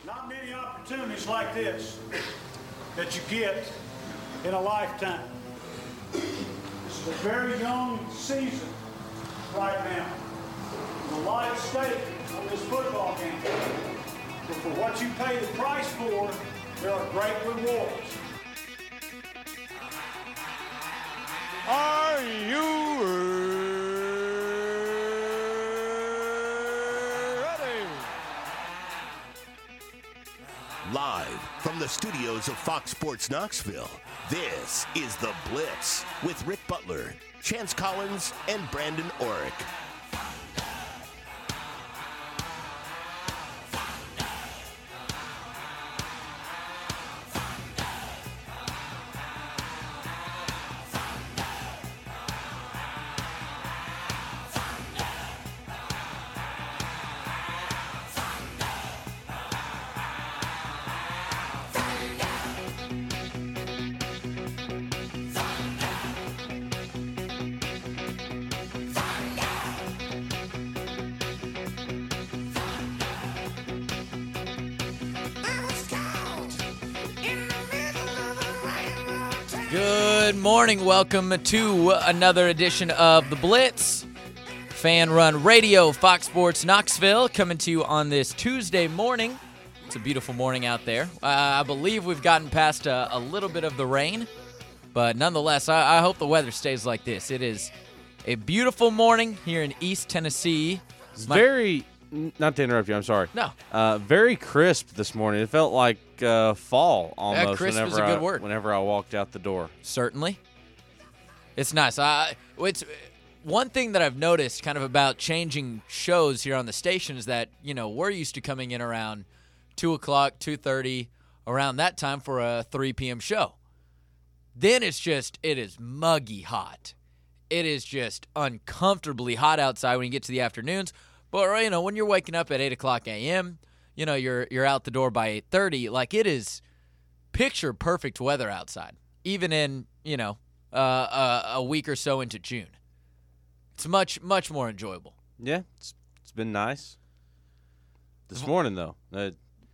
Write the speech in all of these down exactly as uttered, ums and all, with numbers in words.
Not many opportunities like this that you get in a lifetime. This is a very young season right now. There's a lot at stake on this football game. But for what you pay the price for, there are great rewards. Are you ready? Live from the studios of Fox Sports Knoxville, this is The Blitz with Rick Butler, Chance Collins, and Brandon Orrick. Good morning. Welcome to another edition of The Blitz. Fan Run Radio, Fox Sports Knoxville, coming to you on this Tuesday morning. It's a beautiful morning out there. Uh, I believe we've gotten past a, a little bit of the rain, but nonetheless, I, I hope the weather stays like this. It is a beautiful morning here in East Tennessee. It's My- very, not to interrupt you, I'm sorry. No. Uh, very crisp this morning. It felt like uh, fall almost crisp whenever, is a good I, word. whenever I walked out the door. Certainly. It's nice. I, it's one thing that I've noticed kind of about changing shows here on the station is that, you know, we're used to coming in around two o'clock, two thirty, around that time for a three p.m. show. Then it's just, it is muggy hot. It is just uncomfortably hot outside when you get to the afternoons. But, you know, when you're waking up at eight o'clock a.m., you know, you're you're out the door by eight thirty. Like, it is picture perfect weather outside, even in, you know, uh, a, a week or so into June. It's much, much more enjoyable. Yeah, it's it's been nice. This morning, though, uh,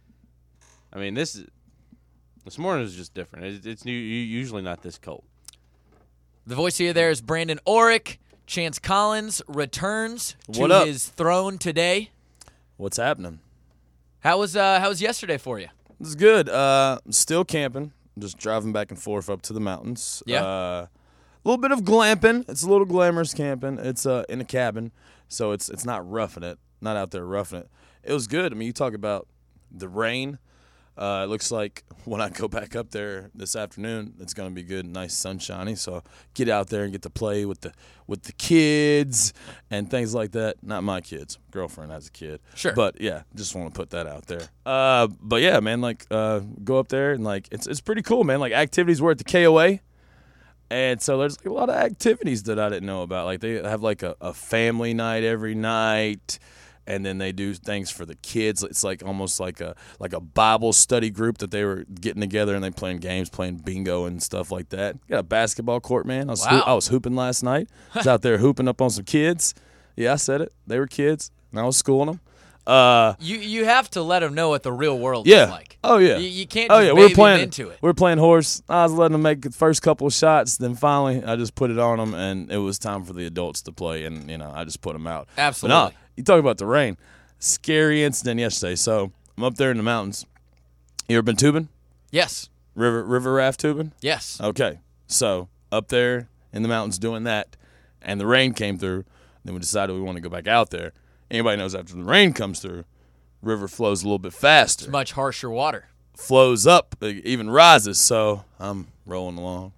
I mean, this is, this morning is just different. It, it's new, usually not this cold. The voice here there is Brandon Orrick. Chance Collins returns to What up? his throne today. What's happening? How was uh, how was yesterday for you? This is good. Uh, still camping. Just driving back and forth up to the mountains. Yeah. Uh, a little bit of glamping. It's a little glamorous camping. It's uh, in a cabin, so it's it's not roughing it. Not out there roughing it. It was good. I mean, you talk about the rain. Uh, it looks like when I go back up there this afternoon, it's going to be good, nice, sunshiny. So get out there and get to play with the with the kids and things like that. Not my kids. Girlfriend has a kid. Sure. But yeah, just want to put that out there. Uh, but yeah, man, like uh, go up there and like it's it's pretty cool, man. Like activities were at the K O A. And so there's like, a lot of activities that I didn't know about. Like they have like a, a family night every night. And then they do things for the kids. It's like almost like a like a Bible study group that they were getting together and they playing games, playing bingo and stuff like that. Got a basketball court, man. I was Wow. hoo- I was hooping last night. I was out there hooping up on some kids. Yeah, I said it. They were kids, and I was schooling them. Uh, You you have to let them know what the real world yeah. is like. Oh yeah. You, you can't oh just yeah. baby We were them playing into it. We were playing horse. I was letting them make the first couple of shots. Then finally, I just put it on them, and it was time for the adults to play. And you know, I just put them out. Absolutely. But nah, you talk about the rain. Scary incident yesterday. So I'm up there in the mountains. You ever been tubing? Yes. River river raft tubing? Yes. Okay. So up there in the mountains doing that, and the rain came through. Then we decided we want to go back out there. Anybody knows after the rain comes through, river flows a little bit faster. It's much harsher water. Flows up, it even rises. So I'm rolling along.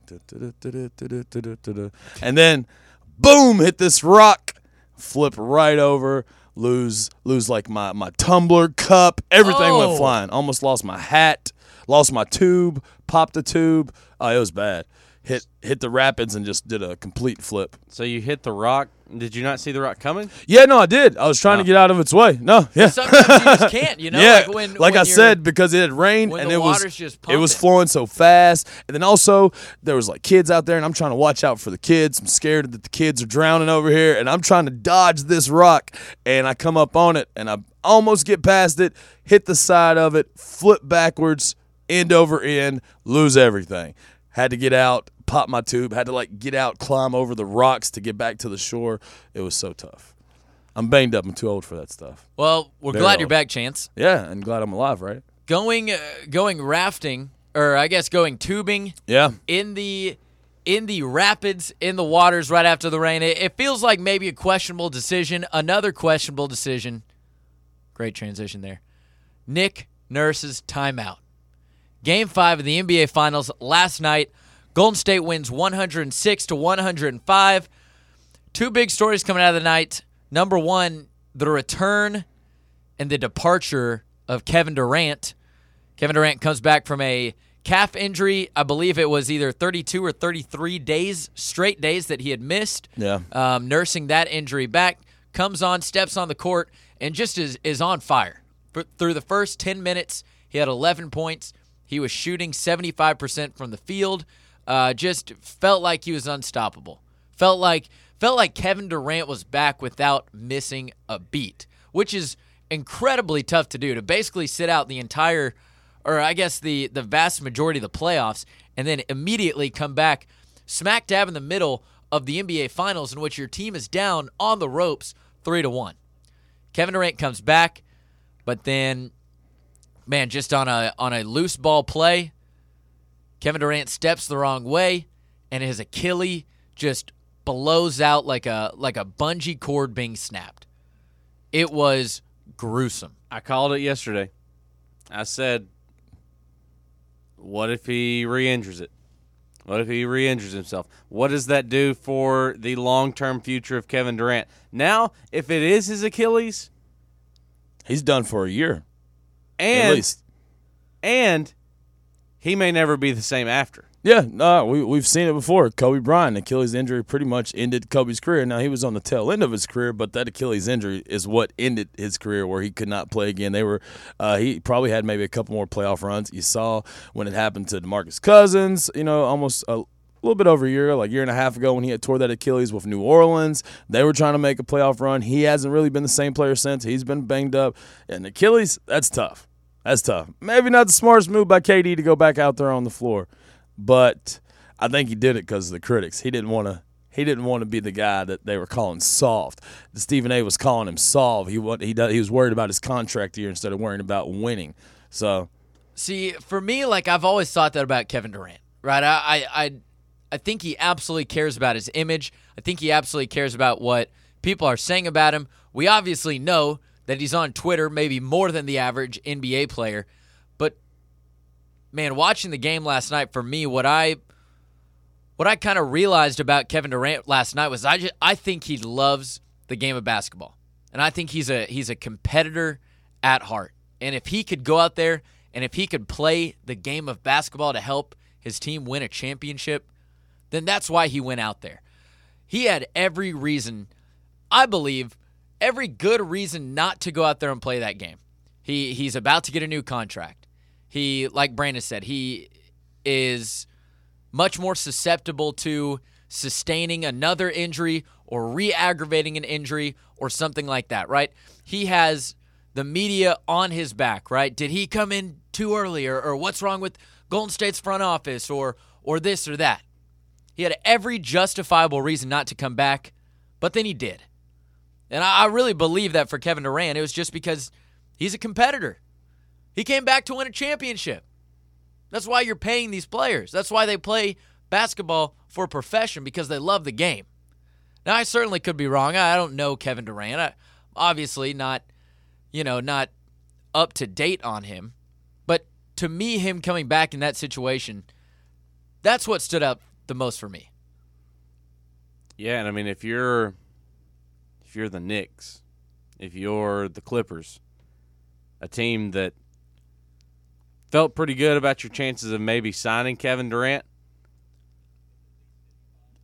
And then, boom, hit this rock, flip right over. Lose, lose like my, my tumbler cup. Everything Oh. went flying. Almost lost my hat. Lost my tube. Popped the tube. Oh, it was bad. hit hit the rapids and just did a complete flip. So you hit the rock. Did you not see the rock coming? Yeah, no, I did. I was trying Oh. to get out of its way. No, yeah. Sometimes you just can't, you know? yeah, Like, when, like when I you're- said, because it had rained when and the it was water's just it was pumping. flowing so fast, and then also there was like kids out there, and I'm trying to watch out for the kids. I'm scared that the kids are drowning over here, and I'm trying to dodge this rock, and I come up on it, and I almost get past it, hit the side of it, flip backwards, end over end, lose everything. Had to get out, pop my tube, had to like get out, climb over the rocks to get back to the shore. It was so tough. I'm banged up. I'm too old for that stuff. Well, we're Very glad old. you're back, Chance. Yeah, and glad I'm alive, right? Going uh, going rafting, or I guess going tubing Yeah. in the in the rapids, in the waters right after the rain. It, it feels like maybe a questionable decision. Another questionable decision. Great transition there. Nick Nurse's timeout. Game five of the N B A Finals last night. Golden State wins one hundred six to one hundred five. Two big stories coming out of the night. Number one, the return and the departure of Kevin Durant. Kevin Durant comes back from a calf injury. I believe it was either thirty-two or thirty-three days, straight days that he had missed. Yeah. Um, nursing that injury back, comes on, steps on the court, and just is, is on fire. For, through the first ten minutes, he had eleven points. He was shooting seventy-five percent from the field. Uh, just felt like he was unstoppable. Felt like felt like Kevin Durant was back without missing a beat, which is incredibly tough to do, to basically sit out the entire, or I guess the, the vast majority of the playoffs, and then immediately come back smack dab in the middle of the N B A Finals in which your team is down on the ropes three to one. Kevin Durant comes back, but then, man, just on a on a loose ball play, Kevin Durant steps the wrong way, and his Achilles just blows out like a like a bungee cord being snapped. It was gruesome. I called it yesterday. I said, what if he re-injures it? What if he re-injures himself? What does that do for the long-term future of Kevin Durant? Now, if it is his Achilles, He's done for a year, and at least. and he may never be the same after. Yeah, no, we, we've seen it before. Kobe Bryant, Achilles injury pretty much ended Kobe's career. Now, he was on the tail end of his career, but that Achilles injury is what ended his career, where he could not play again. They were, uh, he probably had maybe a couple more playoff runs. You saw when it happened to DeMarcus Cousins, you know, almost a little bit over a year, like a year and a half ago, when he had tore that Achilles with New Orleans. They were trying to make a playoff run. He hasn't really been the same player since. He's been banged up. And Achilles, that's tough. That's tough. Maybe not the smartest move by K D to go back out there on the floor, but I think he did it because of the critics. He didn't want to. He didn't want to be the guy that they were calling soft. Stephen A. was calling him soft. He wa- he he was worried about his contract year instead of worrying about winning. So, See, for me, like I've always thought that about Kevin Durant, right? I, I, I, I think he absolutely cares about his image. I think he absolutely cares about what people are saying about him. We obviously know that he's on Twitter maybe more than the average N B A player. But, man, watching the game last night, for me, what I what I kind of realized about Kevin Durant last night was I just, I think he loves the game of basketball. And I think he's a he's a competitor at heart. And if he could go out there and if he could play the game of basketball to help his team win a championship, then that's why he went out there. He had every reason, I believe, every good reason not to go out there and play that game. He he's about to get a new contract. He, like Brandon said, he is much more susceptible to sustaining another injury or re-aggravating an injury or something like that, right? He has the media on his back, right? Did he come in too early, or, or what's wrong with Golden State's front office, or or this or that? He had every justifiable reason not to come back, but then he did. And I, I really believe that for Kevin Durant, it was just because he's a competitor. He came back to win a championship. That's why you're paying these players. That's why they play basketball for a profession, because they love the game. Now, I certainly could be wrong. I don't know Kevin Durant. I, obviously not, you know, not up to date on him. But to me, him coming back in that situation, that's what stood out the most for me. Yeah, and I mean, if you're if you're the Knicks, if you're the Clippers, a team that felt pretty good about your chances of maybe signing Kevin Durant,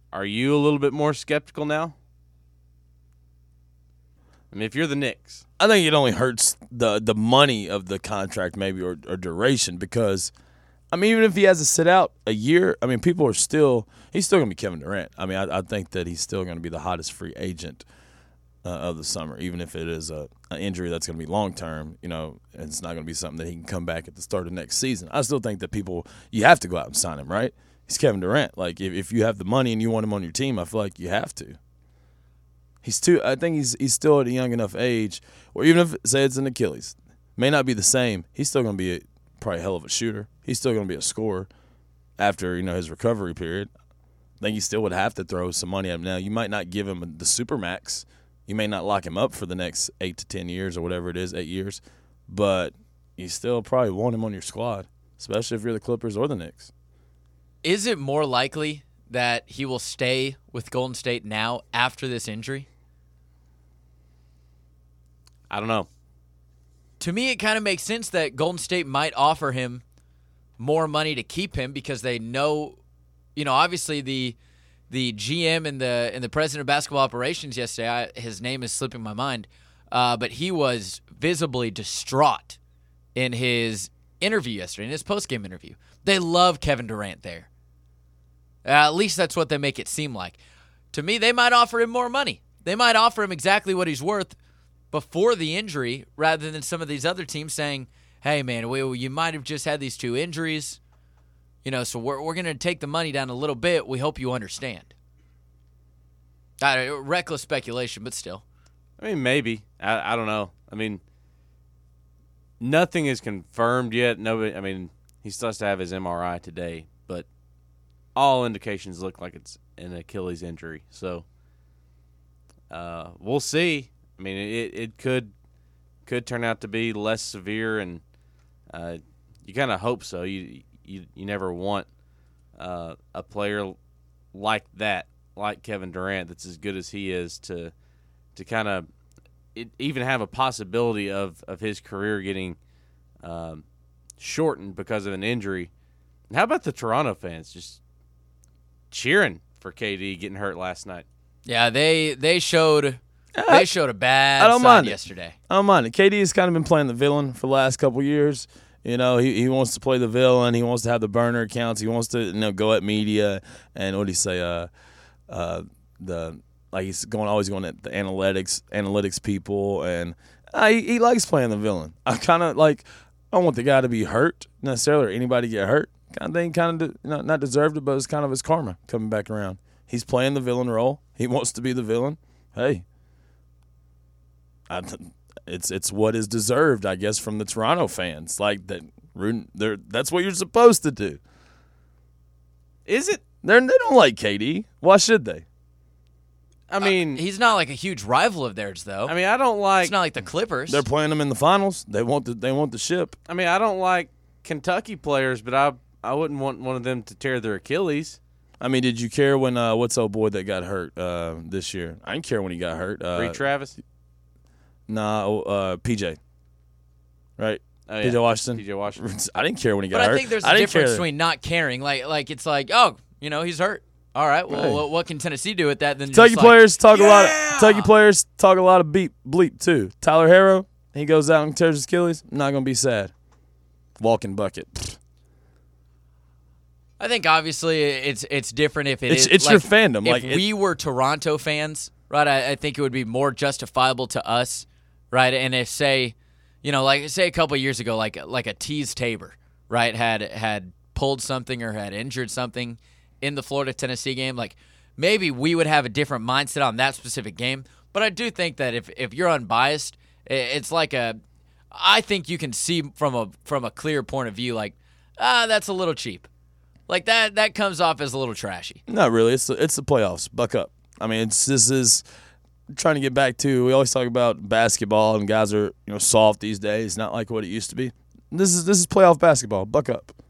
are you a little bit more skeptical now? I mean, if you're the Knicks. I think it only hurts the the money of the contract maybe or, or duration because, I mean, even if he has to sit out a year, I mean, people are still – he's still going to be Kevin Durant. I mean, I, I think that he's still going to be the hottest free agent uh, of the summer, even if it is a, an injury that's going to be long-term, you know, and it's not going to be something that he can come back at the start of next season. I still think that people – you have to go out and sign him, right? He's Kevin Durant. Like, if, if you have the money and you want him on your team, I feel like you have to. He's too. I think he's he's still at a young enough age, or even if say it's an Achilles, may not be the same. He's still going to be a, probably a hell of a shooter. He's still going to be a scorer after you know his recovery period. I think he still would have to throw some money at him. Now you might not give him the supermax. You may not lock him up for the next eight to ten years or whatever it is, eight years, but you still probably want him on your squad, especially if you're the Clippers or the Knicks. Is it more likely that he will stay with Golden State now after this injury? I don't know. To me, it kind of makes sense that Golden State might offer him more money to keep him because they know, you know, obviously the the G M and the and the president of basketball operations yesterday, I, his name is slipping my mind, uh, but he was visibly distraught in his interview yesterday, in his post-game interview. They love Kevin Durant there. Uh, at least that's what they make it seem like. To me, they might offer him more money. They might offer him exactly what he's worth before the injury rather than some of these other teams saying, hey, man, we, you might have just had these two injuries. You know, so we're, we're going to take the money down a little bit. We hope you understand. Uh, reckless speculation, but still. I mean, maybe. I, I don't know. I mean, nothing is confirmed yet. Nobody. I mean, he still has to have his M R I today, but all indications look like it's an Achilles injury. So uh, we'll see. I mean, it it could could turn out to be less severe, and uh, you kind of hope so. You you you never want uh, a player like that, like Kevin Durant, that's as good as he is, to to kind of even have a possibility of, of his career getting um, shortened because of an injury. And how about the Toronto fans just cheering for K D getting hurt last night? Yeah, they they showed they showed a bad I don't side mind it. yesterday. I don't mind it. K D has kind of been playing the villain for the last couple of years. You know, he, he wants to play the villain. He wants to have the burner accounts. He wants to you know go at media and what do you say? Uh, uh, the like he's going always going at the analytics analytics people, and uh, he, he likes playing the villain. I kind of like I don't want the guy to be hurt necessarily or anybody get hurt. Kind of thing, kind of not not deserved it, but it's kind of his karma coming back around. He's playing the villain role. He wants to be the villain. Hey, I, it's it's what is deserved, I guess, from the Toronto fans. Like that, they're that's what you're supposed to do. Is it? They're, they don't like K D. Why should they? I mean, Uh, he's not like a huge rival of theirs, though. I mean, I don't like. It's not like the Clippers. They're playing them in the finals. They want the they want the ship. I mean, I don't like Kentucky players, but I I wouldn't want one of them to tear their Achilles. I mean, did you care when uh, what's old boy that got hurt uh, this year? I didn't care when he got hurt. Uh, Reed Travis. Nah, uh, P J. Right. Oh, yeah. P J Washington. P J Washington. I didn't care when he got but hurt. I think there's a didn't difference care. between not caring. Like like it's like, oh, you know, he's hurt. All right, well, Hey. what, what can Tennessee do with that? Then Kentucky just like, players talk a lot. Of, Yeah! Kentucky players talk a lot of beep bleep too. Tyler Harrow, he goes out and tears his Achilles. I'm not gonna be sad. Walking bucket. I think obviously it's it's different if it It's- is- it's like, your fandom, If like, it- we were Toronto fans, right, I, I think it would be more justifiable to us, right? And if say, you know, like say a couple of years ago, like like a Tease Tabor, right, had had pulled something or had injured something in the Florida Tennessee game, like maybe we would have a different mindset on that specific game. But I do think that if if you're unbiased, i- it's like a, I think you can see from a from a clear point of view, like ah, that's a little cheap. Like that that comes off as a little trashy. Not really. It's the, it's the playoffs. Buck up. I mean, it's this is trying to get back to. We always talk about basketball and guys are you know soft these days. Not like what it used to be. This is this is playoff basketball. Buck up.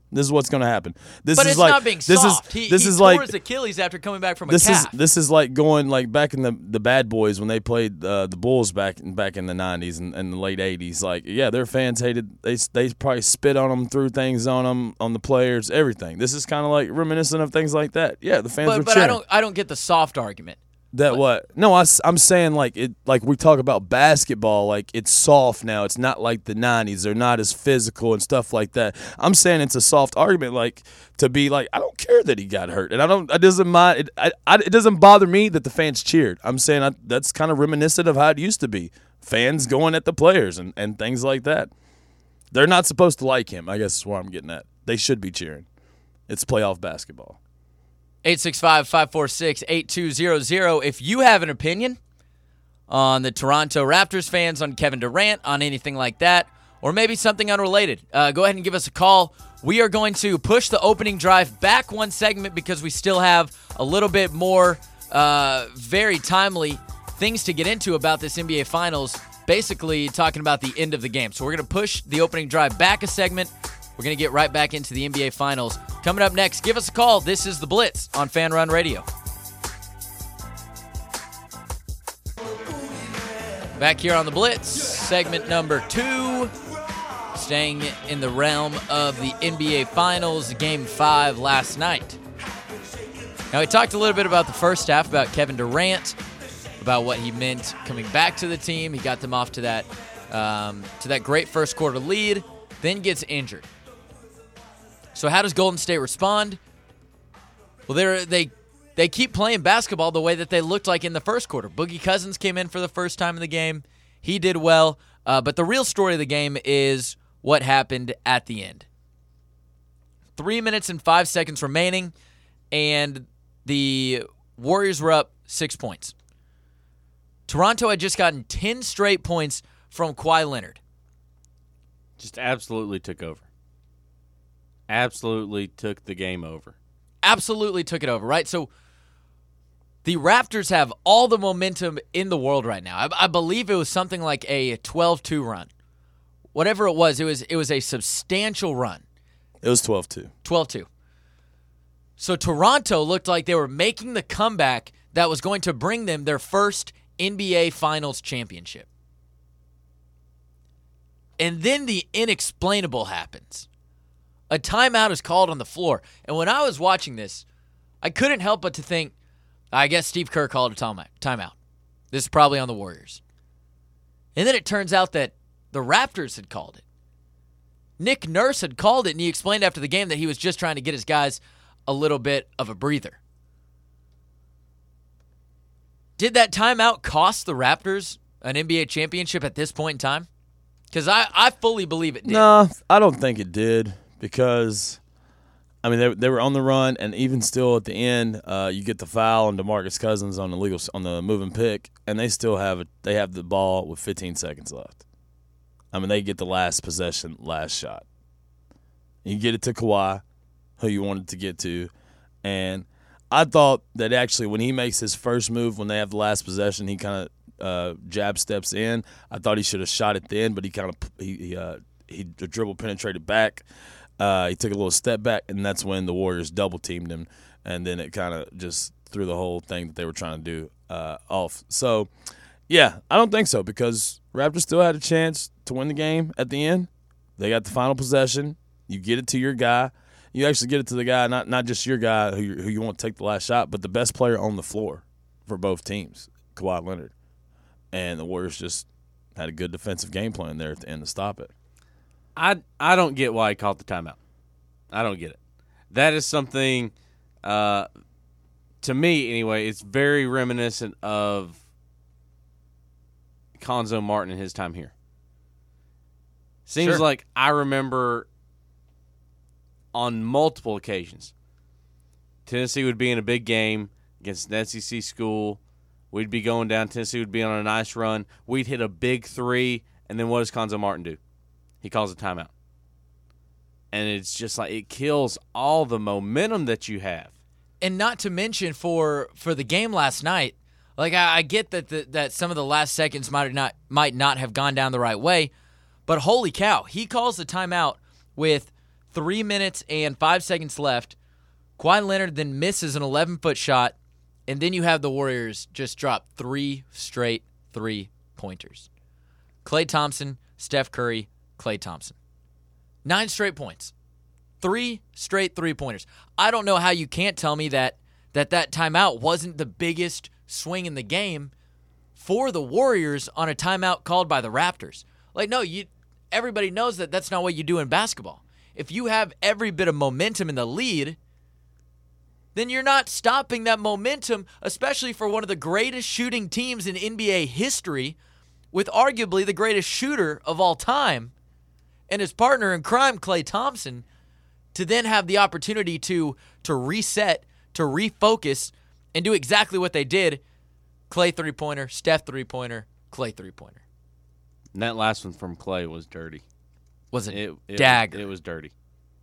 This is what's going to happen. This But is it's like not being this soft. is he this he is tore like his Achilles after coming back from a this calf. is this is like going like back in the the Bad Boys when they played uh, the Bulls back back in the nineties and, and the late eighties. Like, yeah, their fans hated. They they probably spit on them, threw things on them, on the players, everything. This is kind of like reminiscent of things like that. Yeah, the fans but were but cheering. I don't I don't get the soft argument. That what? No, I, am saying like it. Like we talk about basketball, like it's soft now. It's not like the nineties. They're not as physical and stuff like that. I'm saying it's a soft argument, like to be like I don't care that he got hurt, and I don't. It doesn't mind. It, I, I, it doesn't bother me that the fans cheered. I'm saying I, that's kind of reminiscent of how it used to be. Fans going at the players and, and things like that. They're not supposed to like him. I guess is where I'm getting at. They should be cheering. It's playoff basketball. eight six five, five four six, eight two zero zero. If you have an opinion on the Toronto Raptors fans, on Kevin Durant, on anything like that, or maybe something unrelated, uh, go ahead and give us a call. We are going to push the opening drive back one segment because we still have a little bit more uh, very timely things to get into about this N B A Finals, basically talking about the end of the game. So we're going to push the opening drive back a segment. We're going to get right back into the N B A Finals. Coming up next, give us a call. This is The Blitz on Fan Run Radio. Back here on The Blitz, segment number two. Staying in the realm of the N B A Finals, Game five last night. Now, we talked a little bit about the first half, about Kevin Durant, about what he meant coming back to the team. He got them off to that, um, to that great first quarter lead, then gets injured. So how does Golden State respond? Well, they they they keep playing basketball the way that they looked like in the first quarter. Boogie Cousins came in for the first time in the game. He did well. Uh, but the real story of the game is what happened at the end. Three minutes and five seconds remaining, and the Warriors were up six points. Toronto had just gotten ten straight points from Kawhi Leonard. Just absolutely took over. Absolutely took the game over. Absolutely took it over, right? So the Raptors have all the momentum in the world right now. I, I believe it was something like a twelve two run. Whatever it was, it was it was a substantial run. It was twelve two. twelve two. So Toronto looked like they were making the comeback that was going to bring them their first N B A Finals championship. And then the inexplainable happens. A timeout is called on the floor. And when I was watching this, I couldn't help but to think, I guess Steve Kerr called a timeout. This is probably on the Warriors. And then it turns out that the Raptors had called it. Nick Nurse had called it, and he explained after the game that he was just trying to get his guys a little bit of a breather. Did that timeout cost the Raptors an N B A championship at this point in time? Because I, I fully believe it did. No, I don't think it did because, I mean, they they were on the run, and even still at the end, uh, you get the foul on DeMarcus Cousins on the legal on the moving pick, and they still have it. They have the ball with fifteen seconds left. I mean, they get the last possession, last shot. You get it to Kawhi, who you wanted to get to, and I thought that actually when he makes his first move, when they have the last possession, he kind of uh, jab steps in. I thought he should have shot it then, but he kind of he he, uh, he dribble penetrated back. Uh, he took a little step back, and that's when the Warriors double teamed him, and then it kind of just threw the whole thing that they were trying to do uh, off. So, yeah, I don't think so because Raptors still had a chance to win the game at the end. They got the final possession. You get it to your guy. You actually get it to the guy, not not just your guy who you, who you want to take the last shot, but the best player on the floor for both teams, Kawhi Leonard. And the Warriors just had a good defensive game plan there at the end to stop it. I I don't get why he called the timeout. I don't get it. That is something, uh, to me anyway, it's very reminiscent of Konzo Martin and his time here. Seems Sure. like I remember on multiple occasions, Tennessee would be in a big game against an S E C school. We'd be going down. Tennessee would be on a nice run. We'd hit a big three, and then what does Konzo Martin do? He calls a timeout. And it's just like it kills all the momentum that you have. And not to mention for for the game last night, like I, I get that the, that some of the last seconds might not might not have gone down the right way, but holy cow, he calls the timeout with three minutes and five seconds left. Kawhi Leonard then misses an eleven-foot shot, and then you have the Warriors just drop three straight three-pointers. Klay Thompson, Steph Curry, Klay Thompson. Nine straight points. Three straight three-pointers. I don't know how you can't tell me that that, that timeout wasn't the biggest swing in the game for the Warriors on a timeout called by the Raptors. Like, no, you. Everybody knows that that's not what you do in basketball. If you have every bit of momentum in the lead, then you're not stopping that momentum, especially for one of the greatest shooting teams in N B A history, with arguably the greatest shooter of all time, and his partner in crime, Klay Thompson, to then have the opportunity to, to reset, to refocus, and do exactly what they did. Klay three-pointer, Steph three-pointer, Klay three-pointer. And that last one from Klay was dirty. Was it, It, it dagger? Was, it was dirty.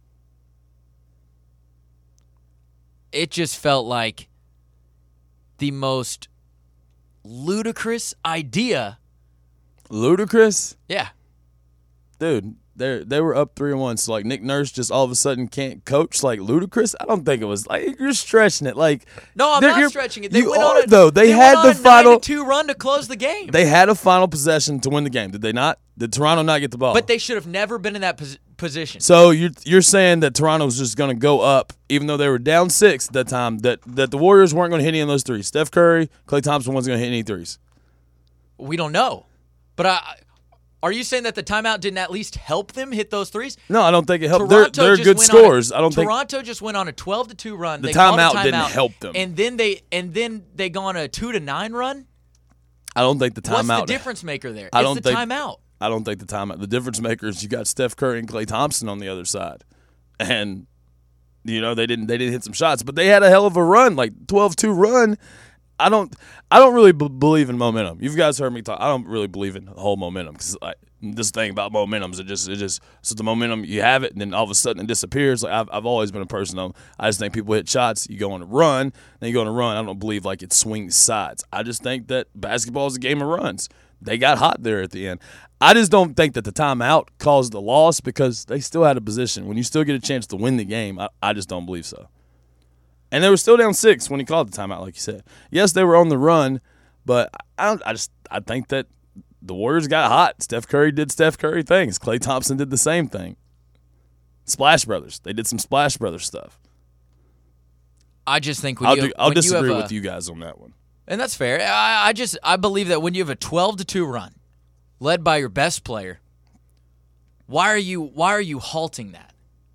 It just felt like the most ludicrous idea. Ludicrous? Yeah. Dude, they they were up three and one. So like Nick Nurse just all of a sudden can't coach like ludicrous. I don't think it was like you're stretching it. Like No, I'm they're- not you're- stretching it. They you went are on a, though. They, they had went the on a final nine to two run to close the game. They had a final possession to win the game. Did they not? Did Toronto not get the ball? But they should have never been in that pos- position. So you're you're saying that Toronto was just going to go up, even though they were down six at that time. That that the Warriors weren't going to hit any of those threes. Steph Curry, Klay Thompson wasn't going to hit any threes. We don't know. But I, are you saying that the timeout didn't at least help them hit those threes? No, I don't think it helped. They're, Toronto they're just good went on a- scores. I don't think Toronto just went on a twelve to two run. The They called a timeout didn't timeout, help them. And then they and then they go on a two to nine run. I don't think the timeout. What's the difference maker there? I it's don't the think- timeout. I don't think the timeout. The difference maker is you got Steph Curry and Klay Thompson on the other side, and you know they didn't they didn't hit some shots, but they had a hell of a run, like twelve two run. I don't I don't really b- believe in momentum. You guys heard me talk. I don't really believe in the whole momentum because like, this thing about momentum is it just it just so the momentum you have it and then all of a sudden it disappears. Like I've I've always been a person of I just think people hit shots. You go on a run, then you go on a run. I don't believe like it swings sides. I just think that basketball is a game of runs. They got hot there at the end. I just don't think that the timeout caused the loss because they still had a position. When you still get a chance to win the game, I, I just don't believe so. And they were still down six when he called the timeout, like you said. Yes, they were on the run, but I don't. I just I think that the Warriors got hot. Steph Curry did Steph Curry things. Klay Thompson did the same thing. Splash Brothers. They did some Splash Brothers stuff. I just think when I'll, you do, I'll when you disagree have a- with you guys on that one. And that's fair. I, I just I believe that when you have a twelve to two run, led by your best player, why are you why are you halting that?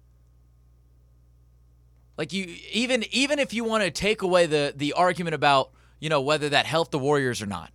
Like you even even if you want to take away the the argument about, you know, whether that helped the Warriors or not.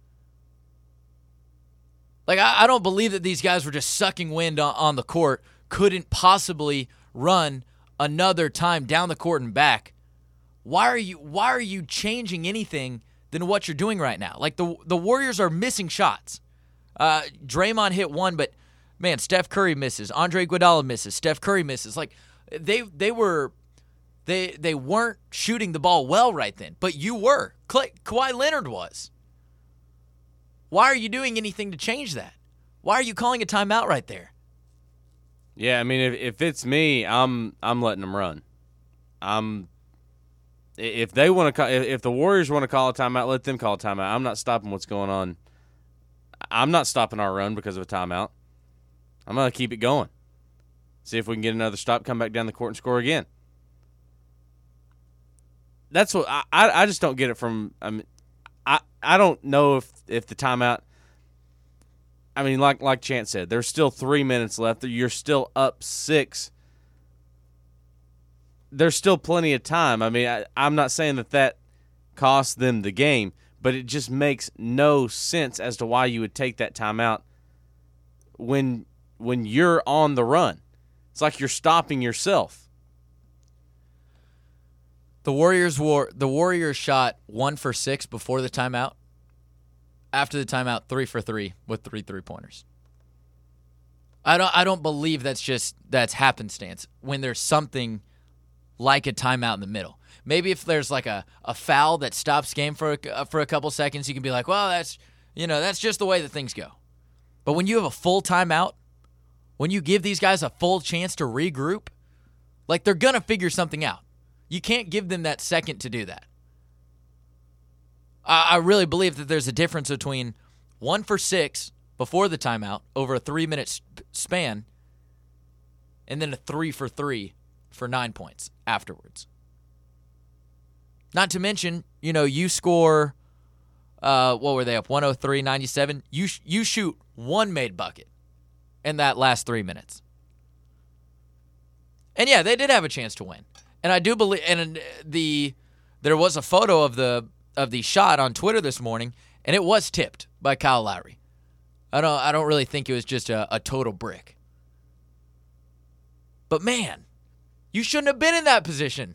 Like I, I don't believe that these guys were just sucking wind on, on the court, couldn't possibly run another time down the court and back. Why are you why are you changing anything than what you're doing right now? Like the the Warriors are missing shots. Uh, Draymond hit one, but man, Steph Curry misses. Andre Iguodala misses. Steph Curry misses. Like they they were they they weren't shooting the ball well right then, but you were. Clay, Kawhi Leonard was. Why are you doing anything to change that? Why are you calling a timeout right there? Yeah, I mean, if if it's me, I'm I'm letting them run. I'm if they want to, if the Warriors want to call a timeout, let them call a timeout. I'm not stopping what's going on. I'm not stopping our run because of a timeout. I'm gonna keep it going. See if we can get another stop, come back down the court, and score again. That's what I I, I just don't get it from. I mean, I I don't know if if the timeout. I mean, like like Chance said, there's still three minutes left. You're still up six. There's still plenty of time. I mean, I, I'm not saying that that cost them the game, but it just makes no sense as to why you would take that timeout when when you're on the run. It's like you're stopping yourself. The Warriors were the Warriors shot one for six before the timeout. After the timeout, three for three with three three-pointers. I don't I don't believe that's just that's happenstance when there's something like a timeout in the middle. Maybe if there's like a, a foul that stops game for a, for a couple seconds, you can be like, well, that's you know that's just the way that things go. But when you have a full timeout, when you give these guys a full chance to regroup, like they're going to figure something out. You can't give them that second to do that. I, I really believe that there's a difference between one for six before the timeout over a three-minute sp- span and then a three for three for nine points afterwards. Not to mention, you know, you score, uh, what were they up, one oh three ninety-seven? You, sh- you shoot one made bucket in that last three minutes. And, yeah, they did have a chance to win. And I do believe, and the there was a photo of the of the shot on Twitter this morning, and it was tipped by Kyle Lowry. I don't I don't really think it was just a, a total brick. But man, you shouldn't have been in that position.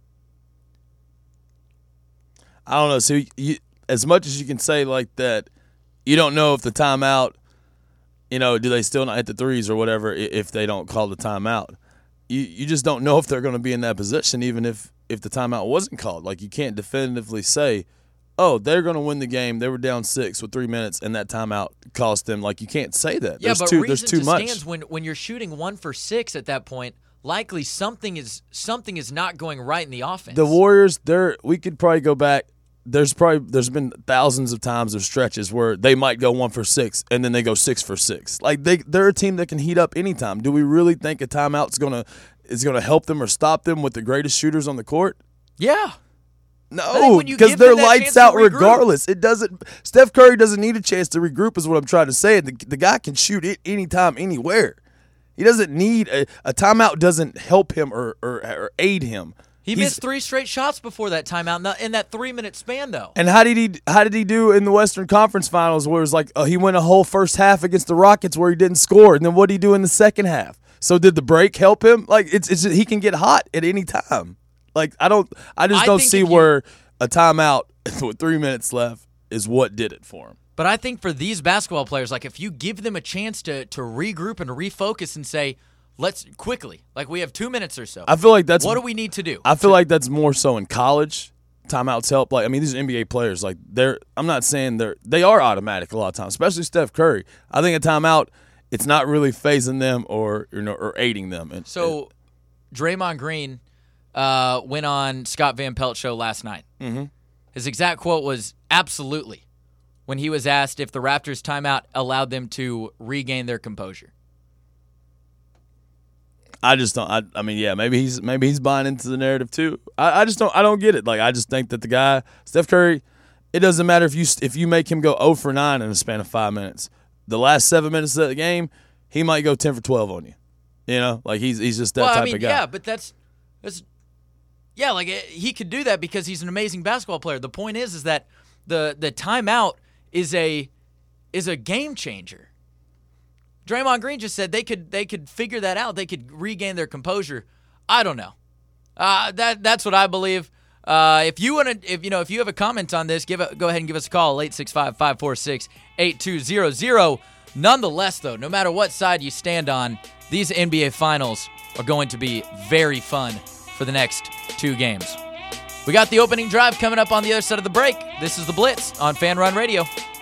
I don't know. So you, as much as you can say like that, you don't know if the timeout, you know, do they still not hit the threes or whatever if they don't call the timeout. You you just don't know if they're going to be in that position even if, if the timeout wasn't called. Like you can't definitively say, oh, they're going to win the game. They were down six with three minutes, and that timeout cost them. Like you can't say that. Yeah, there's but too, reason there's too to much. stands when when you're shooting one for six at that point, likely something is something is not going right in the offense. The Warriors, they're we could probably go back. There's probably there's been thousands of times of stretches where they might go one for six and then they go six for six. Like they they're a team that can heat up anytime. Do we really think a timeout's gonna is gonna help them or stop them with the greatest shooters on the court? Yeah. No, because they're lights out regardless. It doesn't. Steph Curry doesn't need a chance to regroup, is what I'm trying to say. The, the guy can shoot it anytime, anywhere. He doesn't need a, a timeout. Doesn't help him or or, or aid him. He He's, missed three straight shots before that timeout in, the, in that three-minute span, though. And how did he how did he do in the Western Conference Finals where it was like uh, he went a whole first half against the Rockets where he didn't score, and then what did he do in the second half? So did the break help him? Like it's it's he can get hot at any time. Like I don't I just I don't think see if you- where a timeout with three minutes left is what did it for him. But I think for these basketball players, like if you give them a chance to to regroup and refocus and say, let's quickly, like we have two minutes or so. I feel like that's what do we need to do? I feel like that's more so in college. Timeouts help. Like I mean, these are N B A players. Like they're. I'm not saying they're. They are automatic a lot of times, especially Steph Curry. I think a timeout, it's not really phasing them or you know or aiding them. And, so, Draymond Green uh, went on Scott Van Pelt show last night. Mm-hmm. His exact quote was absolutely when he was asked if the Raptors timeout allowed them to regain their composure. I just don't. I, I mean, yeah, maybe he's maybe he's buying into the narrative too. I, I just don't. I don't get it. Like I just think that the guy Steph Curry, it doesn't matter if you if you make him go zero for nine in a span of five minutes. The last seven minutes of the game, he might go ten for twelve on you. You know, like he's he's just that well, type I mean, of guy. yeah, but that's that's yeah, like he could do that because he's an amazing basketball player. The point is, is that the the timeout is a is a game changer. Draymond Green just said they could they could figure that out. They could regain their composure. I don't know. Uh, that that's what I believe. Uh, if you want to, if you know, if you have a comment on this, give a, go ahead and give us a call eight six five, five four six, eight two zero zero. Nonetheless, though, no matter what side you stand on, these N B A Finals are going to be very fun for the next two games. We got the opening drive coming up on the other side of the break. This is the Blitz on Fan Run Radio.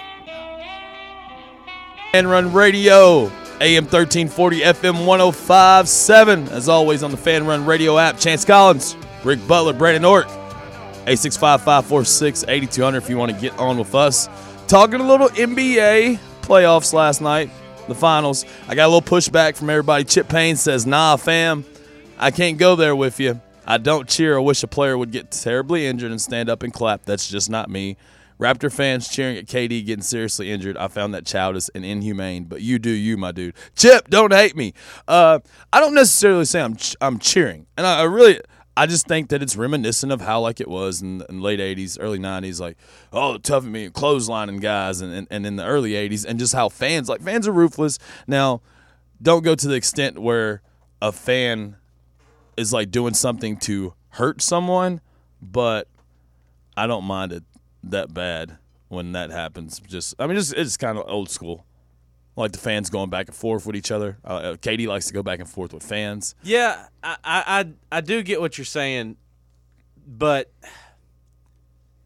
Fan Run Radio, A M thirteen forty, F M one oh five point seven. As always on the Fan Run Radio app, Chance Collins, Rick Butler, Brandon Ork, eight six five, five four six, eight two zero zero if you want to get on with us. Talking a little N B A playoffs last night, the finals. I got a little pushback from everybody. Chip Payne says, nah, fam, I can't go there with you. I don't cheer or wish a player would get terribly injured and stand up and clap. That's just not me. Raptor fans cheering at K D getting seriously injured. I found that childish and inhumane, but you do you, my dude. Chip, don't hate me. Uh, I don't necessarily say I'm ch- I'm cheering, and I, I really I just think that it's reminiscent of how like it was in the in late eighties, early nineties, like oh tough at me, clotheslining guys, and, and and in the early eighties, and just how fans like fans are ruthless. Now, don't go to the extent where a fan is like doing something to hurt someone, but I don't mind it that bad when that happens. Just I mean, just it's kind of old school, like the fans going back and forth with each other. Uh, K D likes to go back and forth with fans. Yeah, I, I I do get what you're saying, but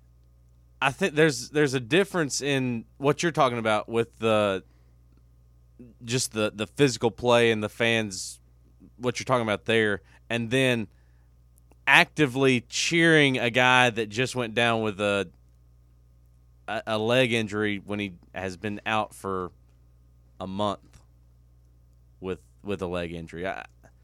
I think there's there's a difference in what you're talking about with the just the, the physical play and the fans, what you're talking about there, and then actively cheering a guy that just went down with a a, a leg injury when he has been out for a month with with a leg injury. I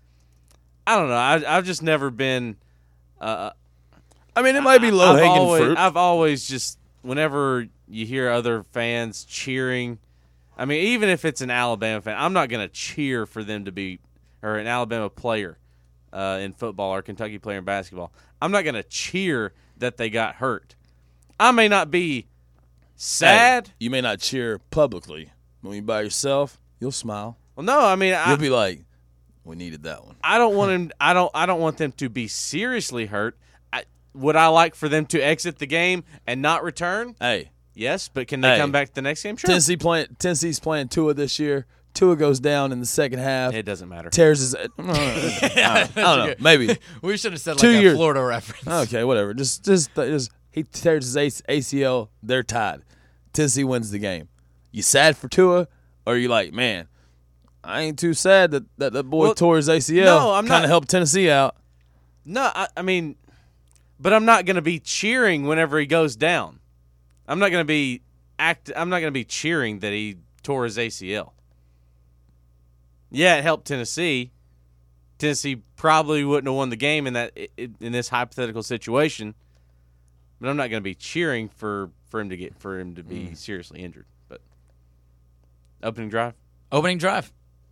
I don't know. I, I've just never been. Uh, I mean, it might be low I've hanging always, fruit. I've always just whenever you hear other fans cheering. I mean, even if it's an Alabama fan, I'm not going to cheer for them to be, or an Alabama player uh, in football or Kentucky player in basketball. I'm not going to cheer that they got hurt. I may not be sad. Hey, you may not cheer publicly. When you're by yourself, you'll smile. Well, no, I mean, I, You'll be like, we needed that one. I don't want him. I don't. I don't want them to be seriously hurt. I, would I like for them to exit the game and not return? Hey, Yes, but can they Hey. come back the next game? Sure. Tennessee playing. Tennessee's playing Tua this year. Tua goes down in the second half. It doesn't matter. Tears his. I don't know. I don't know. Maybe. We should have said like Two a years. Florida reference. Okay, whatever. Just, just, just. He tears his A C L. They're tied. Tennessee wins the game. You sad for Tua, or you like, man, I ain't too sad that that, that boy Well, tore his A C L. no, I'm Kind not- of helped Tennessee out. No, I, I mean, but I'm not going to be cheering whenever he goes down. I'm not going to be act. I'm not going to be cheering that he tore his A C L. Yeah, it helped Tennessee. Tennessee probably wouldn't have won the game in that in this hypothetical situation. But I'm not going to be cheering for, for him to get for him to be seriously injured. But opening drive. Opening drive.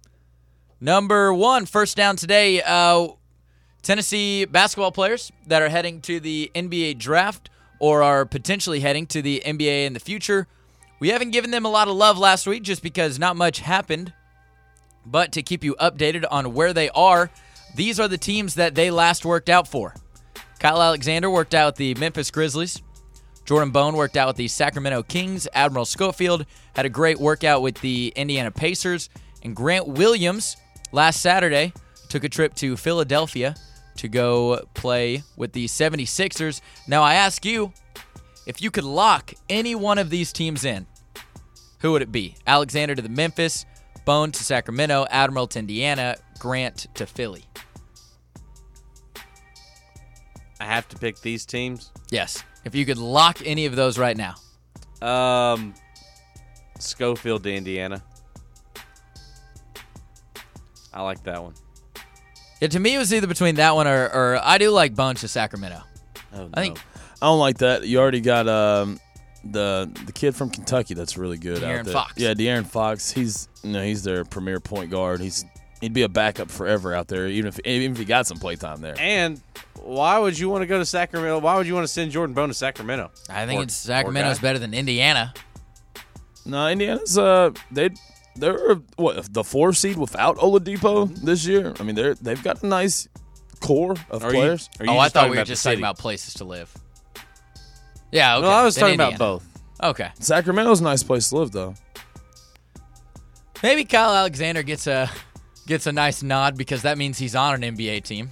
Number one, first down today. Uh, Tennessee basketball players that are heading to the N B A draft or are potentially heading to the N B A in the future. We haven't given them a lot of love last week just because not much happened. But to keep you updated on where they are, these are the teams that they last worked out for. Kyle Alexander worked out with the Memphis Grizzlies. Jordan Bone worked out with the Sacramento Kings. Admiral Schofield had a great workout with the Indiana Pacers. And Grant Williams, last Saturday, took a trip to Philadelphia to go play with the seventy-sixers. Now, I ask you, if you could lock any one of these teams in, who would it be? Alexander to the Memphis, Bone to Sacramento, Admiral to Indiana, Grant to Philly. I have to pick these teams. Yes. If you could lock any of those right now. Um, Schofield to Indiana. I like that one. Yeah, to me, it was either between that one or, or I do like Bone to Sacramento. Oh, no. I think I don't like that. You already got um, the the kid from Kentucky that's really good De'Aaron out there. Fox. Yeah, De'Aaron Fox. He's you know he's their premier point guard. He's he'd be a backup forever out there, even if even if he got some play time there. And why would you want to go to Sacramento? Why would you want to send Jordan Bone to Sacramento? I think Poor- it's poor Sacramento's guy. better than Indiana. No, Indiana's uh they they're what the four seed without Oladipo this year. I mean they're they've got a nice core of Are you- players. are you Oh, I just thought talking we were about the just talking city? about places to live. Yeah, okay. No, I was then talking about Indiana. both. Okay. Sacramento's a nice place to live though. Maybe Kyle Alexander gets a gets a nice nod because that means he's on an N B A team.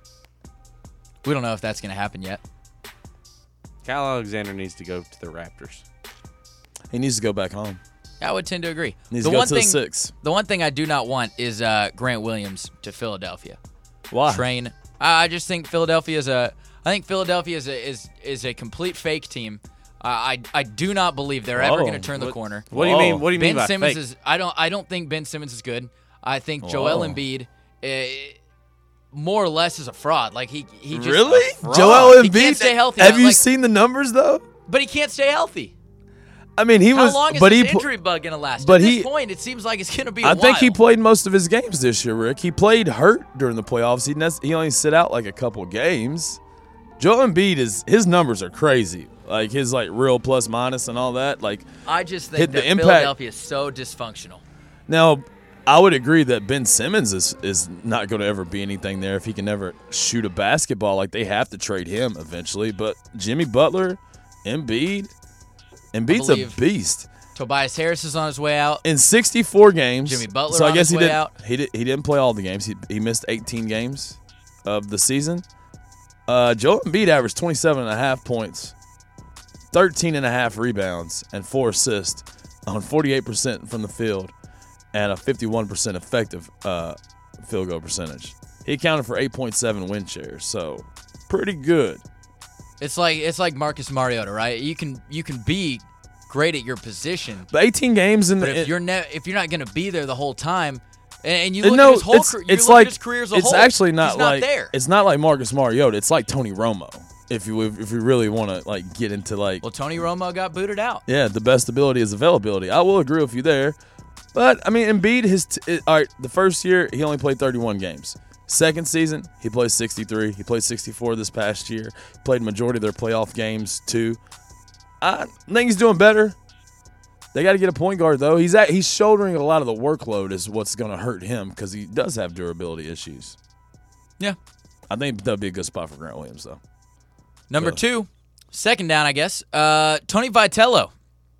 We don't know if that's going to happen yet. Kyle Alexander needs to go to the Raptors. He needs to go back home. I would tend to agree. He needs the to go one to thing, the six. the one thing I do not want is uh, Grant Williams to Philadelphia. Why? Train. I I just think Philadelphia is a. I think Philadelphia is a, is is a complete fake team. Uh, I I do not believe they're ever Whoa. going to turn the What- corner. What do you Whoa. mean? What do you mean Ben by Simmons fake? is. I don't. I don't think Ben Simmons is good. I think Joel Whoa. Embiid, uh, more or less, is a fraud. Like he he just Really? a fraud. Joel He Embiid? can't stay healthy. Have you Like, seen the numbers though? But he can't stay healthy. I mean, he How was. long is but this he, pl- injury bug going to last? but At he- this point, it seems like it's going to be. I a think he while. played most of his games this year, Rick. He played hurt during the playoffs. He nes- he only sit out like a couple games. Joel Embiid is his numbers are crazy. Like his like real plus minus and all that. Like I just think hit the that impact- Philadelphia is so dysfunctional. now, I would agree that Ben Simmons is is not going to ever be anything there if he can never shoot a basketball. Like they have to trade him eventually. But Jimmy Butler, Embiid, Embiid's a believe- beast. Tobias Harris is on his way out. In sixty-four games, Jimmy Butler So I on guess his he way didn't. out. He did. He didn't play all the games. He he missed eighteen games of the season. Uh, Joel Embiid averaged twenty-seven and a half points, thirteen and a half rebounds, and four assists on forty-eight percent from the field. and a fifty-one percent effective uh, field goal percentage. He accounted for eight point seven win shares, so pretty good. It's like it's like Marcus Mariota, right? You can you can be great at your position, But eighteen games in but the if you're ne- if you're not going to be there the whole time, and, and you look no, at his whole it's, career, it's you look like at his career as a it's whole, actually not he's like not there. it's not like Marcus Mariota. It's like Tony Romo. If you if we really want to like get into like Well, Tony Romo got booted out. yeah, the best ability is availability. I will agree with you there, but I mean Embiid his t- it, all right. The first year he only played thirty-one games. Second season he played sixty-three. He played sixty-four this past year. He played majority of their playoff games too. I think he's doing better. They got to get a point guard though. He's at, he's shouldering a lot of the workload is what's going to hurt him because he does have durability issues. Yeah. I think that'd be a good spot for Grant Williams though. Number So- two, second down, I guess. Uh, Tony Vitello.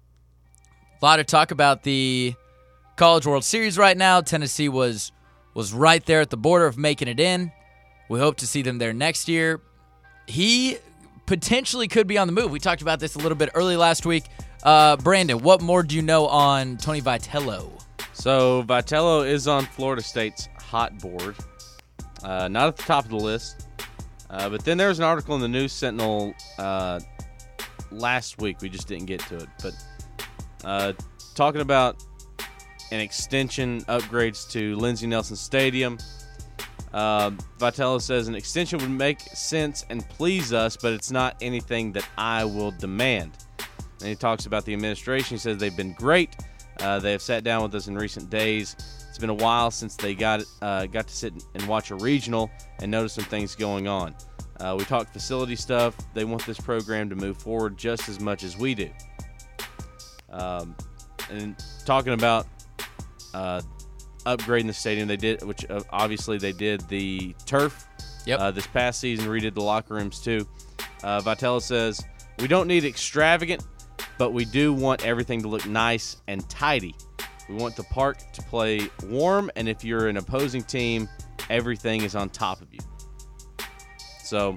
A lot of talk about the College World Series right now. Tennessee was was right there at the border of making it in. We hope to see them there next year. He potentially could be on the move. We talked about this a little bit early last week. Uh, Brandon, what more do you know on Tony Vitello? So Vitello is on Florida State's hot board. Uh, not at the top of the list. Uh, but then there was an article in the News Sentinel uh, last week. We just didn't get to it. But uh, talking about an extension, upgrades to Lindsey Nelson Stadium. Uh, Vitello says an extension would make sense and please us, but it's not anything that I will demand. And he talks about the administration. He says they've been great. Uh, they have sat down with us in recent days. It's been a while since they got uh, got to sit and watch a regional and notice some things going on. Uh, we talked facility stuff. They want this program to move forward just as much as we do. Um, and talking about uh, upgrading the stadium, they did, which uh, obviously they did the turf. Yep. Uh, this past season, redid the locker rooms too. Uh, Vitello says we don't need extravagant, but we do want everything to look nice and tidy. We want the park to play warm, and if you're an opposing team, everything is on top of you. So,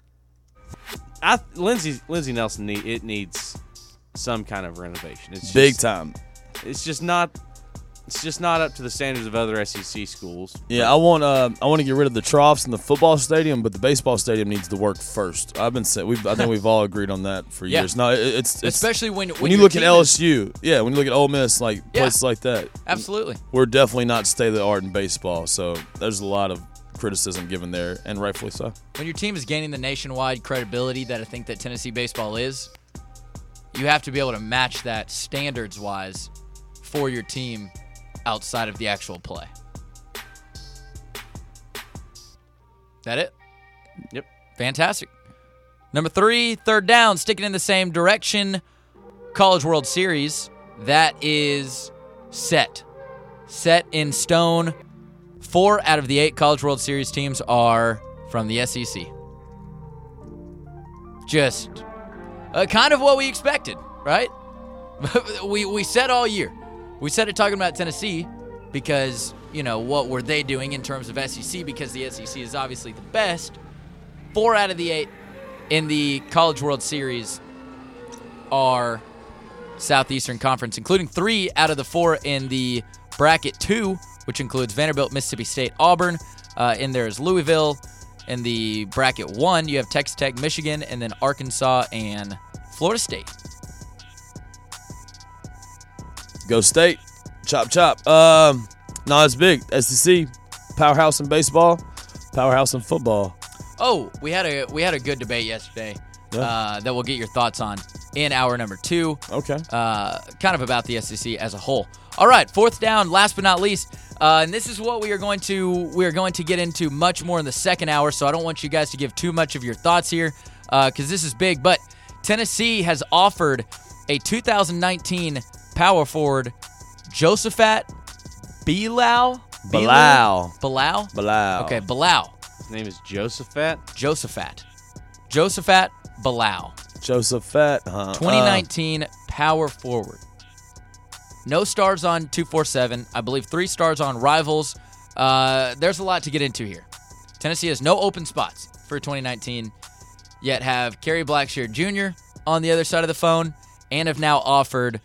I Lindsey Lindsey Nelson need it needs some kind of renovation. It's Big just, time. It's just not. It's just not up to the standards of other S E C schools. Yeah, I want uh, I want to get rid of the troughs in the football stadium, but the baseball stadium needs to work first. I've been saying, we've, I think we've all agreed on that for Yeah. years. No, it, it's, it's Especially when when, when you your look at team L is- S U, yeah, when you look at Ole Miss, like Yeah. places like that, Absolutely. we're definitely not state of the art in baseball. So there's a lot of criticism given there, and rightfully so. When your team is gaining the nationwide credibility that I think that Tennessee baseball is, you have to be able to match that standards-wise for your team outside of the actual play. That it? Yep. Fantastic. Number three, third down, sticking in the same direction. College World Series, that is set. Set in stone. Four out of the eight College World Series teams are from the S E C. Just uh, kind of what we expected, right? we we said all year. We said it talking about Tennessee because, you know, what were they doing in terms of S E C, because the S E C is obviously the best. Four out of the eight in the College World Series are Southeastern Conference, including three out of the four in the bracket two, which includes Vanderbilt, Mississippi State, Auburn. Uh, in there is Louisville. In the bracket one, you have Texas Tech, Michigan, and then Arkansas and Florida State. Go State, chop chop. Um, no, it's big. S E C, powerhouse in baseball, powerhouse in football. Oh, we had a we had a good debate yesterday Yeah. uh, that we'll get your thoughts on in hour number two. Okay. Uh, kind of about the S E C as a whole. All right, fourth down. Last but not least, uh, and this is what we are going to we are going to get into much more in the second hour. So I don't want you guys to give too much of your thoughts here because uh, this is big. But Tennessee has offered a two thousand nineteen power forward, Josephat Bilal. Bilal. Bilal. Bilal. Okay, Bilal. His name is Josephat. Josephat. Josephat Bilal. Josephat. Uh, twenty nineteen power forward. No stars on two forty-seven. I believe three stars on Rivals. Uh, there's a lot to get into here. Tennessee has no open spots for twenty nineteen, yet have Kerry Blackshear Junior on the other side of the phone and have now offered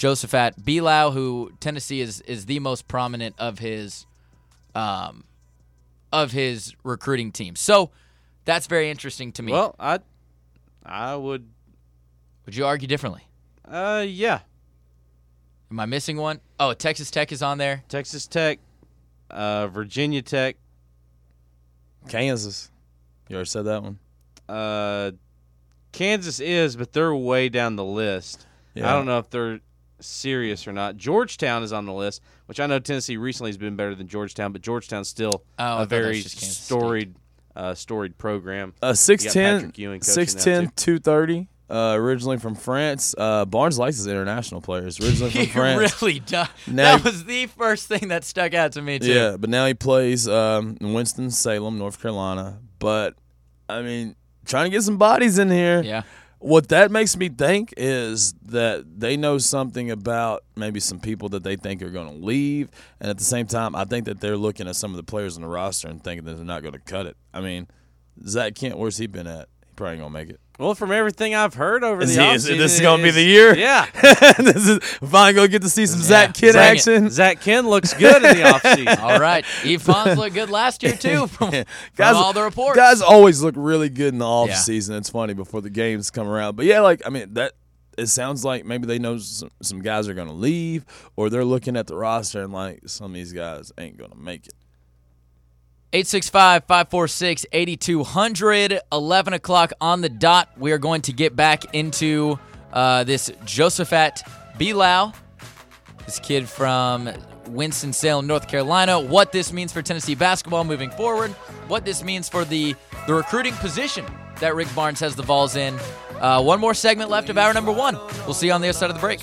Josephat Bilal, who Tennessee is is the most prominent of his um of his recruiting team. So that's very interesting to me. Well, I I would Would you argue differently? uh yeah. Am I missing one? Oh, Texas Tech is on there. Texas Tech, uh, Virginia Tech, Kansas. You already said that one. uh, Kansas is, but they're way down the list. Yeah. I don't know if they're serious or not. Georgetown is on the list, which I know Tennessee recently has been better than Georgetown, but Georgetown's still Oh, I thought a that very was just Kansas State. storied, uh, storied program. Uh, six You got ten, Patrick Ewing coaching six now, ten, too. two thirty. Uh, originally from France. Uh, Barnes likes his international players. Originally from He France. really does. Now- That was the first thing that stuck out to me, too. Yeah, but now he plays um, in Winston-Salem, North Carolina. But, I mean, trying to get some bodies in here. Yeah. What that makes me think is that they know something about maybe some people that they think are going to leave. And at the same time, I think that they're looking at some of the players on the roster and thinking that they're not going to cut it. I mean, Zach Kent, where's he been at? He probably ain't going to make it. Well, from everything I've heard over Is the he- is- offseason, this is it gonna be is- the year? Yeah. this is finally going to get to see some Zach Kent Zach- action. Zach Ken looks good in the offseason. All right. Eve Fons looked good last year, too, from, from all the reports. Guys always look really good in the off Yeah. season. It's funny before the games come around. But yeah, like I mean that it sounds like maybe they know some, some guys are going to leave, or they're looking at the roster and like some of these guys ain't going to make it. eight six five, five four six, eight two zero zero, eleven o'clock on the dot. We are going to get back into uh, this Josephat Bilal, this kid from Winston-Salem, North Carolina, what this means for Tennessee basketball moving forward, what this means for the, the recruiting position that Rick Barnes has the Vols in. Uh, one more segment left of hour number one. We'll see you on the other side of the break.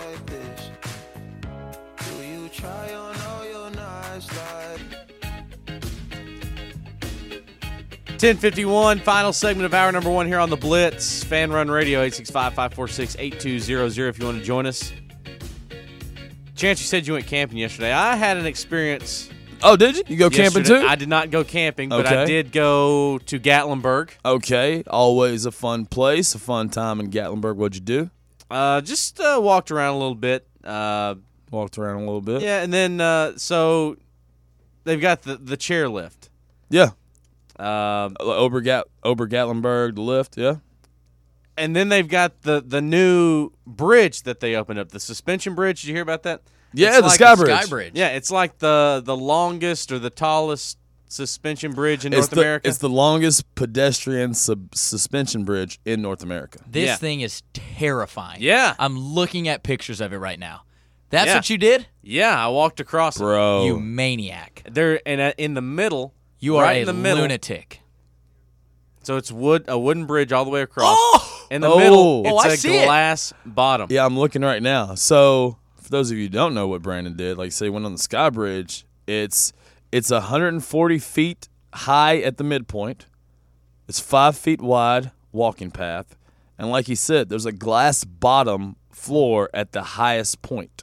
ten fifty-one, final segment of hour number one here on the Blitz. Fan Run Radio, eight six five, five four six, eight two zero zero if you want to join us. Chance, you said you went camping yesterday. I had an experience. Oh, did you? You go camping yesterday. too? I did not go camping, but I Okay. did go to Gatlinburg. Okay, always a fun place, a fun time in Gatlinburg. What'd you do? Uh, just uh, walked around a little bit. Uh, Walked around a little bit. yeah, and then uh, so they've got the, the chairlift. Yeah. Um, Ober Gat Ober Gatlinburg, the lift. Yeah. and then they've got the, the new bridge that they opened up, the suspension bridge. Did you hear about that? Yeah, It's the like Sky a Bridge. Sky Bridge. Yeah, it's like the the longest or the tallest suspension bridge in It's North the, America. It's the longest pedestrian sub- suspension bridge in North America. This Yeah. thing is terrifying. Yeah. I'm looking at pictures of it right now. That's Yeah. what you did? yeah, I walked across it. Bro. You maniac. There and uh, in the middle, You are right a in the middle. lunatic. So it's wood, a wooden bridge all the way across. Oh! In the Oh. middle, Oh, it's I a see it. glass bottom. Yeah, I'm looking right now. So, for those of you who don't know what Brandon did, like say went on the Sky Bridge, it's it's one hundred forty feet high at the midpoint. It's five feet wide walking path, and like he said, there's a glass bottom floor at the highest point.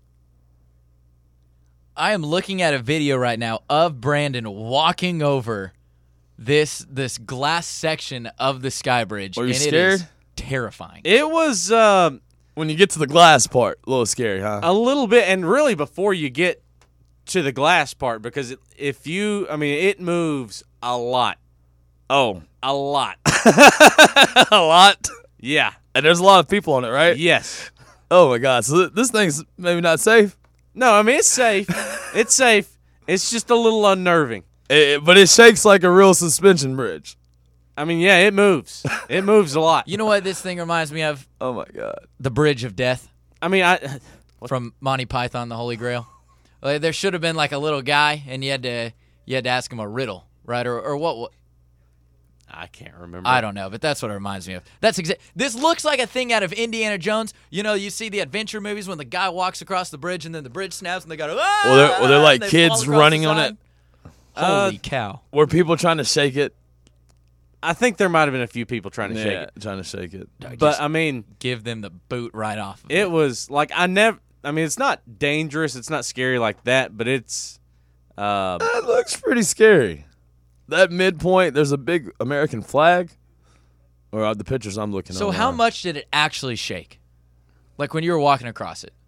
I am looking at a video right now of Brandon walking over this this glass section of the Sky Bridge. Are you and scared? It is terrifying. It was uh, When you get to the glass part, a little scary, huh? a little bit, and really before you get to the glass part, because it, if you, I mean, it moves a lot, Oh, a lot. a lot. Yeah. And there's a lot of people on it, right? Yes. Oh my God! So th- this thing's maybe not safe, No, I mean it's safe. It's safe. It's just a little unnerving. It- but it shakes like a real suspension bridge. I mean, yeah, it moves. It moves a lot. You know what this thing reminds me of? Oh my God! The Bridge of Death I mean, I from Monty Python, the Holy Grail. Like, there should have been like a little guy, and you had to you had to ask him a riddle, right? Or or what? what I can't remember. I don't know, but that's what it reminds me of. That's exa- This looks like a thing out of Indiana Jones. You know, you see the adventure movies when the guy walks across the bridge and then the bridge snaps and they go, ah! Well, they're- well, they're like and they kids fall across running the on side. it. Holy Uh, cow. Were people trying to shake it? I think there might have been a few people trying to shake Yeah, it. trying to shake it. But I mean, Give them the boot right off of it was like I never. I mean, it's not dangerous. It's not scary like that, but it's. Uh, That looks pretty scary. That midpoint, there's a big American flag. Or uh, the pictures I'm looking at. So how much did it actually shake? Like when you were walking across it?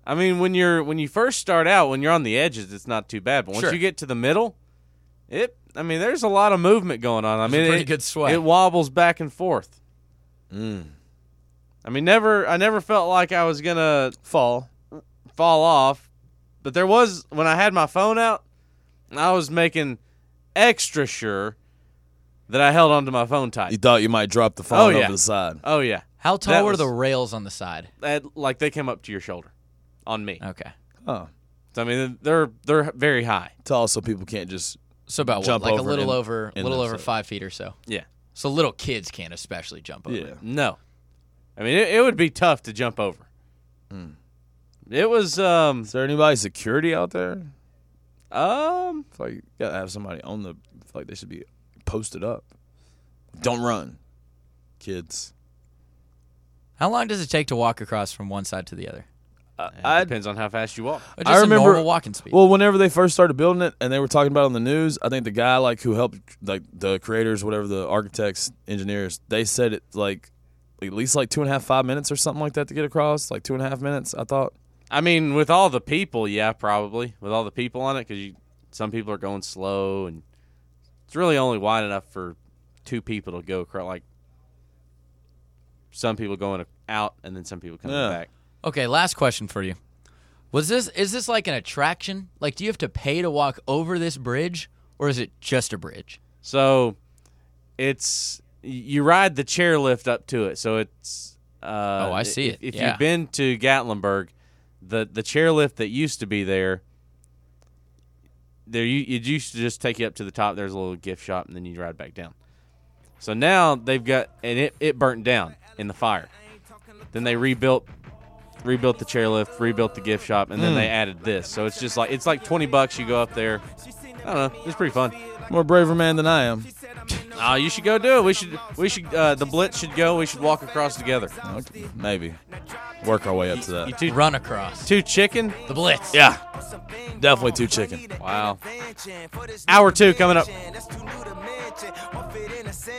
I mean, when you're when you first start out, when you're on the edges, it's not too bad. But once Sure. you get to the middle, it. I mean, there's a lot of movement going on. I There's a mean, pretty it, good sway. It wobbles back and forth. Mm. I mean, never. I never felt like I was gonna Fall. fall off, but there was when I had my phone out, I was making extra sure that I held onto my phone tight. You thought you might drop the phone Oh, over yeah. the side. Oh yeah, How tall That were was- the rails on the side? that, like they came up to your shoulder, on me. Okay. Oh. So, I mean, they're they're very high. Tall so people can't just So about Jump what? Like a over little in- over, in little over themselves. five feet or so. Yeah. So little kids can't especially jump over. yeah. No, I mean it, it would be tough to jump over. It was um Is there anybody security out there? um I feel like you gotta have somebody on the. I feel like they should be posted up. Don't run, kids. How long does it take to walk across from one side to the other? it I depends on how fast you walk. Or just I remember- a normal walking speed. Well, whenever they first started building it, and they were talking about it on the news, I think the guy like who helped, like the creators, whatever, the architects, engineers, they said it like at least like two and a half, five minutes or something like that to get across. Like two and a half minutes, I thought. I mean, with all the people, yeah, probably with all the people on it, because you some people are going slow, and it's really only wide enough for two people to go across. Like some people going out, and then some people coming Yeah. back. Okay, last question for you. Was this is this like an attraction? Like, do you have to pay to walk over this bridge, or is it just a bridge? So it's you ride the chairlift up to it. So it's uh, Oh, I see if, it. If Yeah. you've been to Gatlinburg, the the chairlift that used to be there, there you it used to just take you up to the top. There's a little gift shop, and then you ride back down. So now they've got and it it burnt down in the fire. Then they rebuilt rebuilt the chairlift, rebuilt the gift shop, and then they added this. So it's just like it's like twenty bucks. You go up there. I don't know. It's pretty fun. More a braver man than I am. Oh, you should go do it. We should. We should. Uh, the Blitz should go. We should walk across together. Okay, maybe work our way up to that. You two, Run across two chicken. the blitz. Yeah, definitely too chicken. Wow. Hour two coming up.